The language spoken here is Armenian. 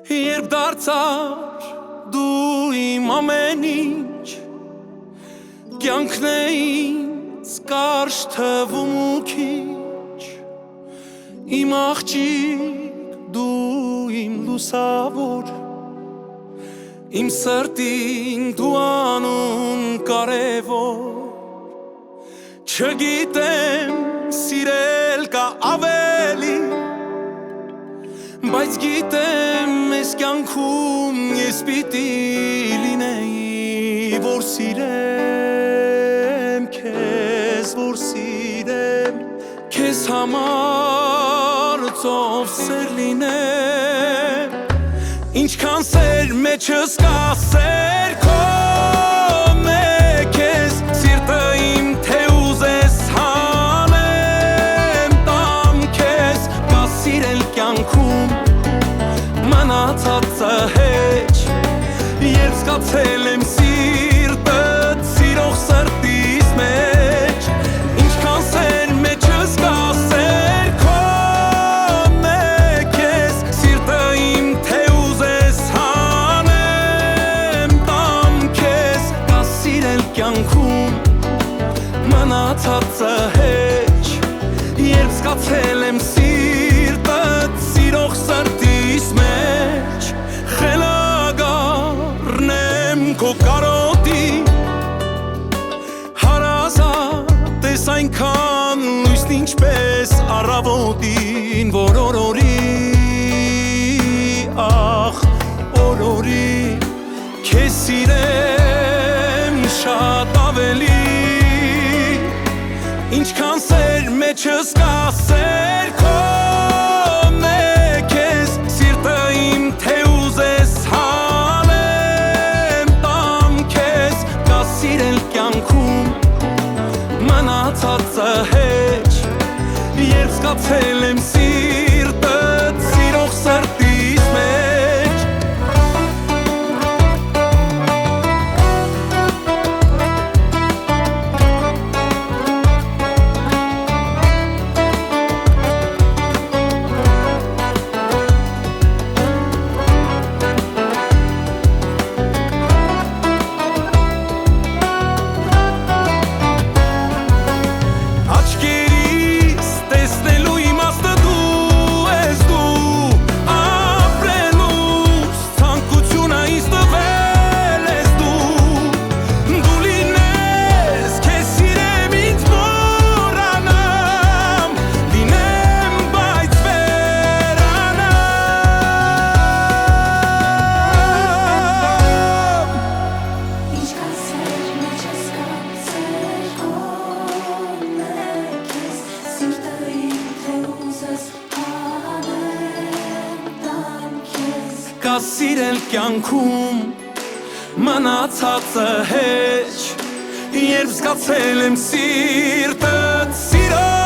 Երբ դարձար դու իմ ամեն ինչ, կյանքն է ինձ կարճ թվում ու քիչ, իմ աղջիկ դու իմ լուսավոր, իմ սրտին դու անուն կարևոր, չգիտեմ սիրել կա ավելի, բայց գիտեմ ես կյանքում ես պիտի լինեի, որ սիրեմ քեզ, որ սիրեմ քեզ համար ծով սեր լինեմ, ինչքան սեր մեջս կա սեր քո մեքես, սիրտը իմ թե ուզես հանեմ տամ քեզ, կա սիրել կյանքում մնացածը հեչ, երբ զգացել եմ սիրտդ սիրող սրտիս մեջ, ինչքան սեր մեջս կա սեր քո մեքես, սիրտը իմ թե ուզես հանեմ տամ քեզ, կա սիրել կյանքում մնացածը հեչ, երբ զգացել եմ սիրտդ սիրող սրտիս մեջ, խելագարն եմ քո կարոտի, հարազատ ես այնքան լույսն ինչպես առավոտին, որ օրորի, ախ օրորի, քեզ սիրեմ շատ ավելի, ինչքան սեր մեջս կա սեր քո մեքես, սիրտը իմ թե ուզես հանեմ տամ քեզ, կա սիրել կյանքում մնացածը հեչ, երբ զգացել եմ սիրտդ սիրող սրտիս մեջ, կա սիրել կյանքում մնացածը հեչ, երբ զգացել եմ սիրտդ սիրո